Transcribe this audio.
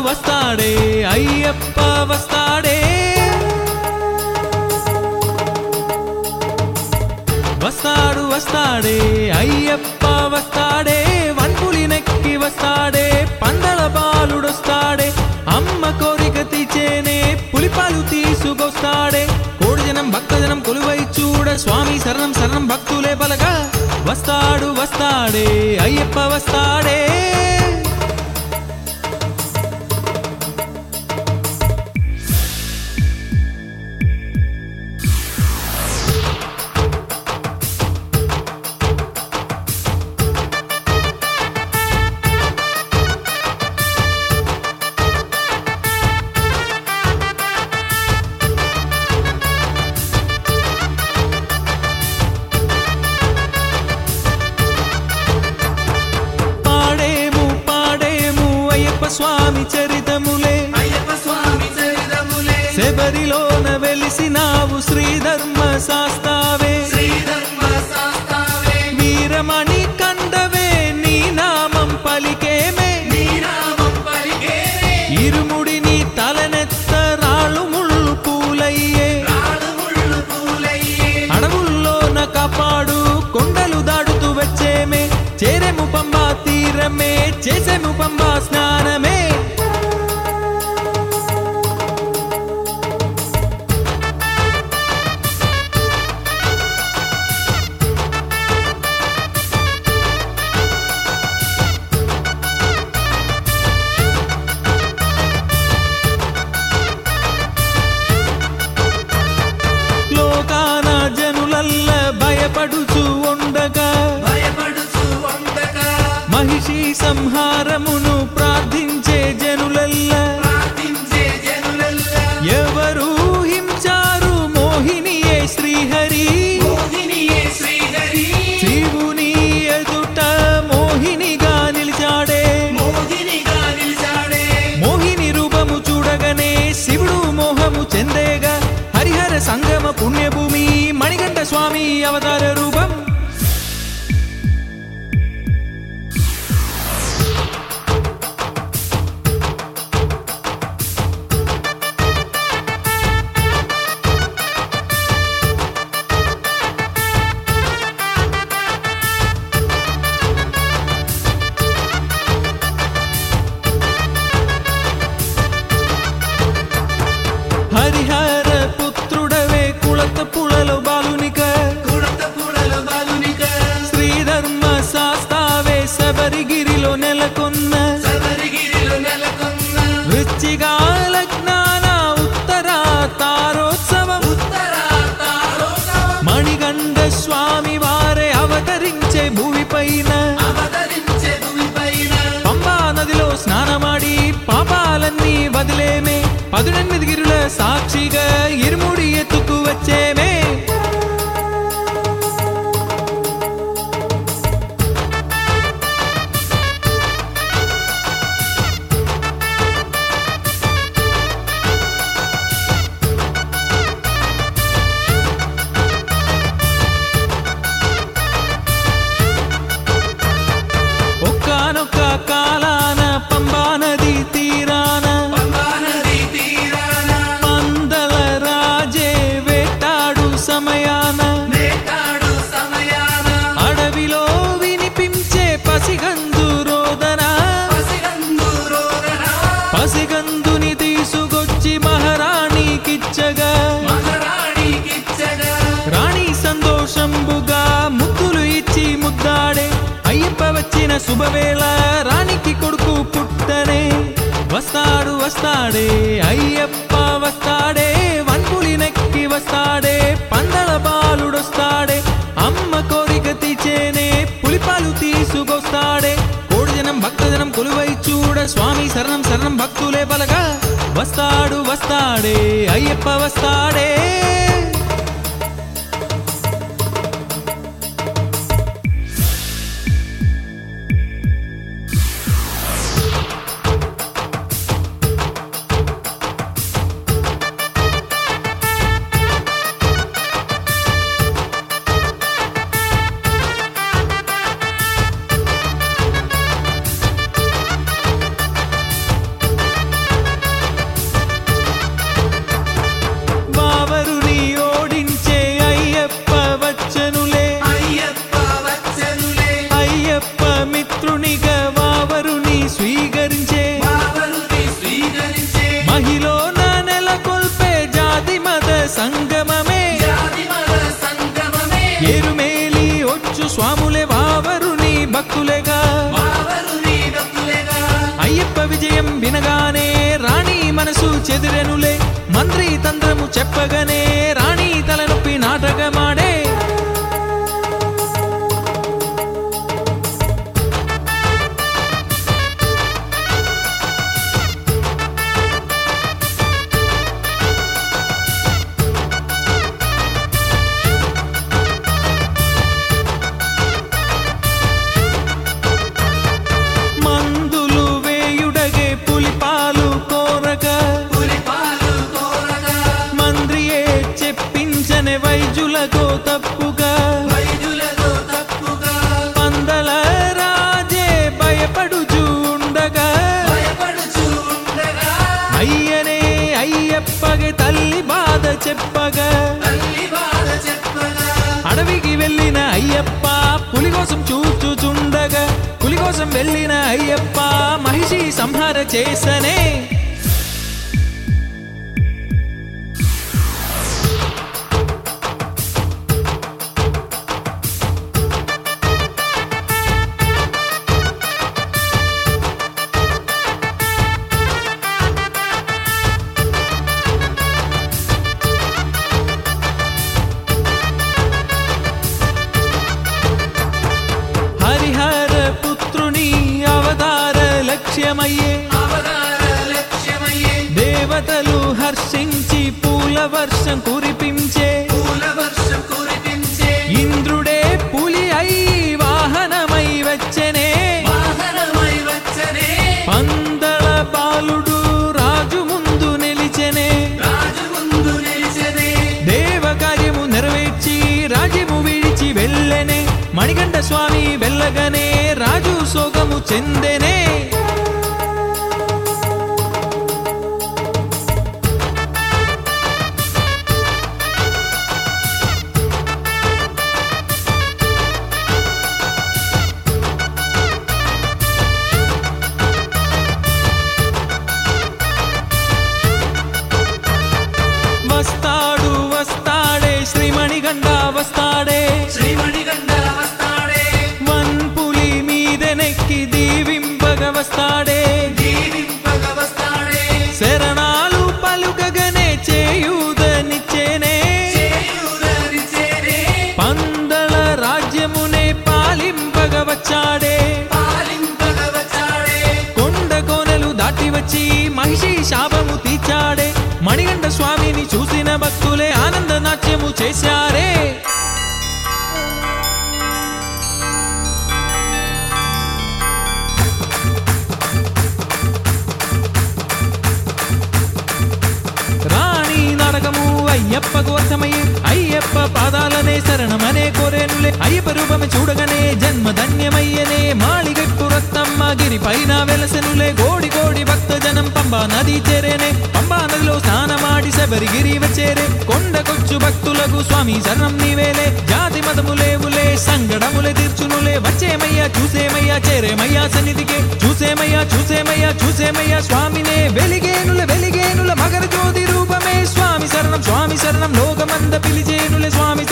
వస్తాడే అయ్యప్ప వస్తాడే వస్తాడు వస్తాడే అయ్యప్ప వస్తాడే వన్పులి నెక్కి వస్తాడే పందల బాలుడొస్తాడే అమ్మ కోరిక తీర్చేనే పులిపాలు తీసుకొస్తాడే కోడి జనం భక్తజనం కొలువై చూడ స్వామి శరణం శరణం భక్తులే పలగా వస్తాడు వస్తాడే అయ్యప్ప వస్తాడే స్వామి చరితములే శబరిలోన వెలిసినావు శ్రీధర్మ శాస్త్రావే వీరమణి కండవే నీ నామం పలికేమే ఇరుముడి నీ తలనెత్తరాళ్ళు ముళ్ళు పూలయ్యే అడవుల్లోన కాపాడు కొండలు దాడుతూ వచ్చేమే చేరెము పంబా తీరమే చేసేము పంబా స్నానమే లోకాన జనులల్ల భయపడుచు ఉండగా మహిషి సంహారమును ప్రార్థించే జనులల్ల ఎవరు హించారు మోహినియే శ్రీహరి శివుని ఎదుట మోహినిగా నిలిచాడే మోహిని రూపము చూడగానే శివుడు మోహము చెందేగా హరిహర సంగమ పుణ్యభూమి మణికంఠ స్వామి అవతార రూపం హరిహర పుత్రుడవే కుళత పుళలో బాలునిక శ్రీధర్మ శాస్త్రావే శబరిగిరిలో నెలకొన్న వృశ్చికాల జ్ఞాన ఉత్తర తారోత్సవం మణికంఠ స్వామి వారే అవతరించే భూమిపైన పంబా నదిలో స్నానమాడి పాపాలన్నీ వదిలేమే 18 గిరుల సాక్షిగా ఇరుముడి ఎత్తుకు వచ్చేమే ఒక్కనొక్క కాలాన పంబా నది తీరాన పందల రాజే వేటాడు సమయాన అడవిలో వినిపించే పసిగందు రోదన పసిగందుని తీసుకొచ్చి మహారాణికిచ్చగా రాణి సంతోషంబుగా ముద్దులు ఇచ్చి ముద్దాడే అయ్యప్ప వచ్చిన శుభవేళ రాణికి కొడుకు పుట్టనే వస్తాడు వస్తాడే అయ్యప్ప వస్తాడే వన్పులి నెక్కి వస్తాడే పందల బాలుడొస్తాడే అమ్మ కోరిక తీర్చేనే పులిపాలు తీసుకొస్తాడే కోడి జనం భక్తజనం కొలువై చూడ స్వామి శరణం శరణం భక్తులే పలగా వస్తాడు వస్తాడే అయ్యప్ప వస్తాడే సంగమమే ఏరుమేలి ఒచ్చు స్వాములే వావరుని భక్తులేగా అయ్యప్ప విజయం వినగానే రాణి మనసు చెదిరెనులే మంత్రి తంత్రము చెప్పగానే రాణి తలనొప్పి నాటకమాడే వైద్యులతో తప్పుగా పందల రాజే భయపడుచుండగా అయ్యనే అయ్యప్పగే తల్లి బాధ చెప్పగా అడవికి వెళ్ళిన అయ్యప్ప పులి కోసం చూచుచుండగా పులి కోసం వెళ్ళిన అయ్యప్ప మహిషి సంహార చేసనే దేవతలు హర్షించి పూల వర్షం కురిపించే ఇంద్రుడే పులి అయి వాహనమై వచ్చనే పందల బాలుడు రాజు ముందు నిలిచెనే దేవ కార్యము నెరవేర్చి రాజ్యము విడిచి వెళ్ళెనే మణికంఠ స్వామి వెళ్ళగనే రాజు సోగము చెందెనే వస్తాడే వన్పులి మీదెనెక్కి దీవింపగ వస్తాడే శరణాలు పలుకగనే చేయూదనిచ్చేనే పందల రాజ్యమునే పాలింపగ వచ్చాడే కొండ కోనలు దాటి వచ్చి మహిషి శాపము తీర్చాడే మణికంఠ స్వామిని చూసిన భక్తులే ఆనంద నాట్యము చేశారే రాణి నాటకము అయ్యప్పకు అర్థమయ్యే అయ్యప్ప పాదాలనే శరణమనే కోరేనులే అయ్యప్ప రూపమే చూడగానే జన్మ ధన్యమయ్యనే మాళిగట్టు రత్తమ్మ గిరి పైన వెలసెనులే గోడి గోడి భక్త జనం పంబా నది చేరేనే పంబా నదిలో స్నానమాడి శబరిగిరి వచ్చేరే కొండకొచ్చు భక్తులకు స్వామి శరణం నీవేలే జాతి మతములేవులే సంగడములే తీర్చునులే వచ్చేమయ్యా చూసేమయ్యా చేరేమయ్యా సన్నిధికే చూసేమయ్యా స్వామినే వెలిగేనుల మగర జ్యోతి రూపమే స్వామి శరణం లోకమంద పిలిచేనులే స్వామి